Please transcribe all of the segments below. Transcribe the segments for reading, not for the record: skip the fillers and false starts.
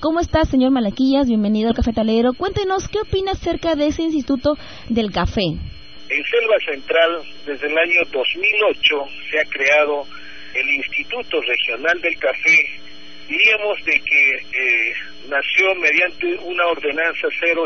¿Cómo está, señor Malaquillas? Bienvenido al Cafetalero. Cuéntenos, ¿qué opina acerca de ese Instituto del Café? En Selva Central, desde el año 2008, se ha creado el Instituto Regional del Café. Diríamos de que nació mediante una ordenanza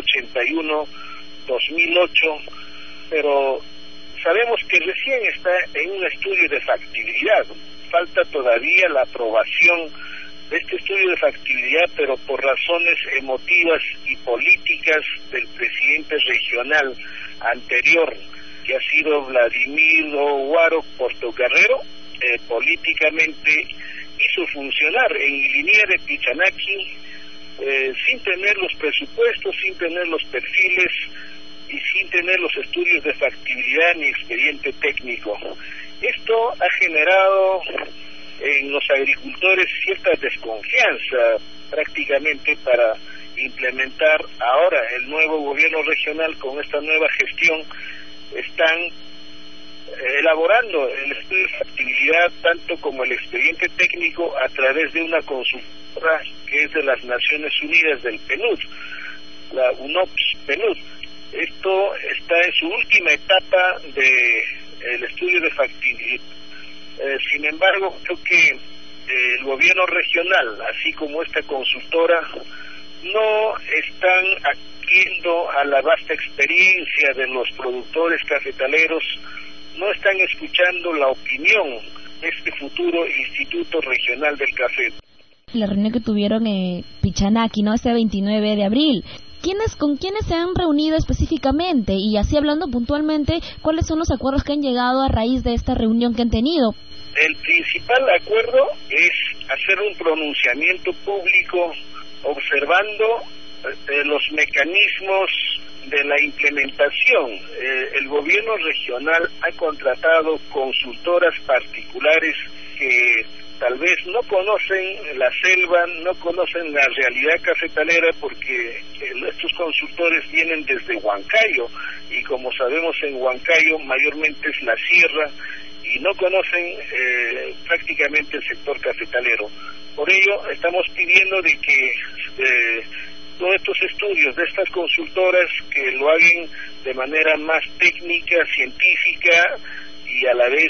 081-2008, pero sabemos que recién está en un estudio de factibilidad. Falta todavía la aprobación de este estudio de factibilidad, pero por razones emotivas y políticas del presidente regional anterior, que ha sido Vladimir Guaro Portocarrero, políticamente hizo funcionar en Liniere Pichanaki sin tener los presupuestos, sin tener los perfiles y sin tener los estudios de factibilidad ni expediente técnico. Esto ha generado en los agricultores cierta desconfianza prácticamente para implementar ahora el nuevo gobierno regional. Con esta nueva gestión están elaborando el estudio de factibilidad tanto como el expediente técnico a través de una consultora que es de las Naciones Unidas del PNUD, la UNOPS PNUD. Esto está en su última etapa de el estudio de factibilidad. Sin embargo, creo que el gobierno regional, así como esta consultora, no están adquiriendo a la vasta experiencia de los productores cafetaleros, no están escuchando la opinión de este futuro Instituto Regional del Café. La reunión que tuvieron en Pichanaki, ¿no? Este 29 de abril. ¿Con quiénes se han reunido específicamente? Y así hablando puntualmente, ¿cuáles son los acuerdos que han llegado a raíz de esta reunión que han tenido? El principal acuerdo es hacer un pronunciamiento público observando los mecanismos de la implementación. El gobierno regional ha contratado consultoras particulares que tal vez no conocen la selva, no conocen la realidad cafetalera, porque estos consultores vienen desde Huancayo, y como sabemos en Huancayo mayormente es la sierra, y no conocen prácticamente el sector cafetalero. Por ello estamos pidiendo de que todos estos estudios de estas consultoras que lo hagan de manera más técnica, científica y a la vez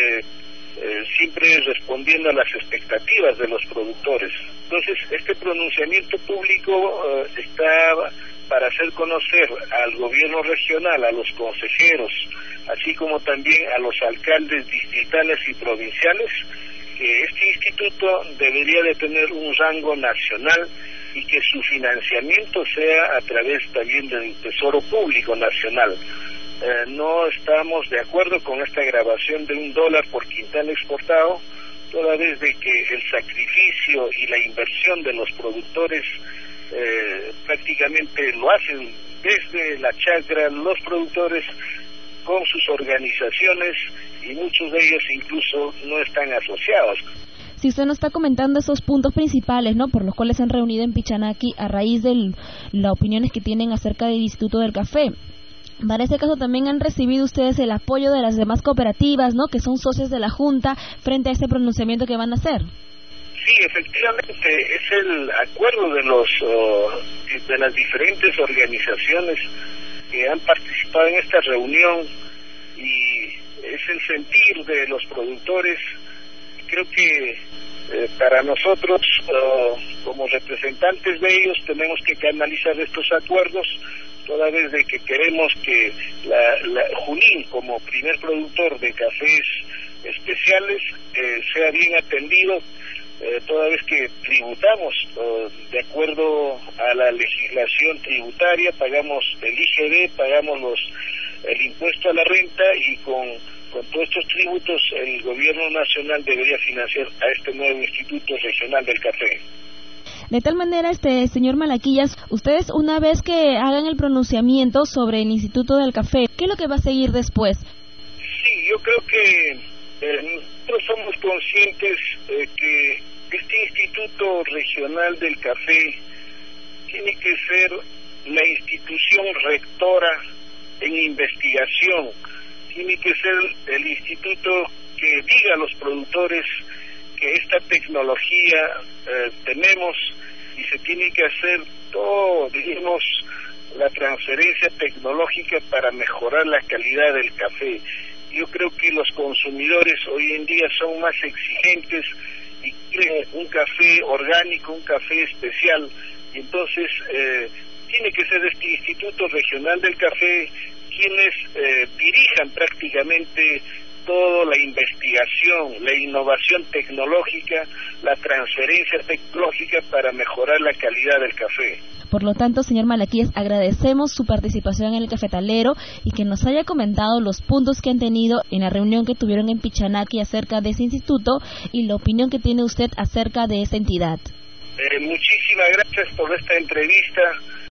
siempre respondiendo a las expectativas de los productores. Entonces, este pronunciamiento público está para hacer conocer al gobierno regional, a los consejeros, así como también a los alcaldes distritales y provinciales, que este instituto debería de tener un rango nacional y que su financiamiento sea a través también del Tesoro Público Nacional. No estamos de acuerdo con esta grabación de $1 por quintal exportado, toda vez de que el sacrificio y la inversión de los productores prácticamente lo hacen desde la chacra los productores con sus organizaciones, y muchos de ellos incluso no están asociados. Si usted nos está comentando esos puntos principales, ¿no?, por los cuales se han reunido en Pichanaki a raíz de las opiniones que tienen acerca del Instituto del Café, para ese caso también han recibido ustedes el apoyo de las demás cooperativas, ¿no?, que son socios de la Junta frente a este pronunciamiento que van a hacer. Sí, efectivamente, es el acuerdo de las diferentes organizaciones que han participado en esta reunión, y es el sentir de los productores. Creo que para nosotros, como representantes de ellos, tenemos que canalizar estos acuerdos, toda vez de que queremos que Junín, como primer productor de cafés especiales, sea bien atendido, toda vez que tributamos de acuerdo a la legislación tributaria, pagamos el IGB, pagamos el impuesto a la renta, y con todos estos tributos el gobierno nacional debería financiar a este nuevo Instituto Regional del Café. De tal manera, señor Malaquillas, ustedes, una vez que hagan el pronunciamiento sobre el Instituto del Café, ¿qué es lo que va a seguir después? Sí, yo creo que nosotros somos conscientes que este Instituto Regional del Café tiene que ser la institución rectora en investigación, tiene que ser el instituto que diga a los productores que esta tecnología tenemos, y se tiene que hacer todo, digamos, la transferencia tecnológica para mejorar la calidad del café. Yo creo que los consumidores hoy en día son más exigentes y quieren un café orgánico, un café especial, y entonces tiene que ser este Instituto Regional del Café quienes dirijan prácticamente toda la investigación, la innovación tecnológica, la transferencia tecnológica para mejorar la calidad del café. Por lo tanto, señor Malaquíes, agradecemos su participación en el cafetalero y que nos haya comentado los puntos que han tenido en la reunión que tuvieron en Pichanaki acerca de ese instituto y la opinión que tiene usted acerca de esa entidad. Muchísimas gracias por esta entrevista.